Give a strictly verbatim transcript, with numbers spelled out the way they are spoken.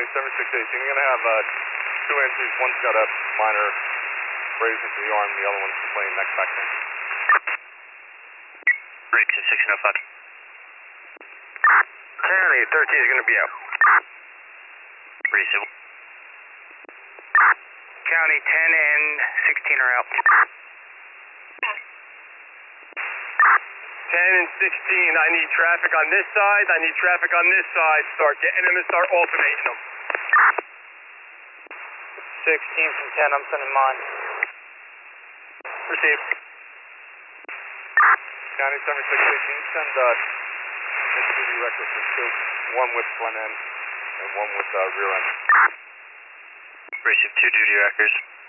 County, seven six eighteen. You're going to have uh, two entries. One's got a minor abrasion to the arm, the other one's complaining neck back pain. Rick, six oh five. County, thirteen is going to be out. Pretty civil. County, ten and sixteen are out. ten and sixteen, I need traffic on this side, I need traffic on this side. Start getting them and start alternating them. sixteen from ten, I'm sending mine. Received. County seven six eighteen, send uh, Mitsubishi Reckless with two. One with front end and one with uh, rear end. Receive two duty records.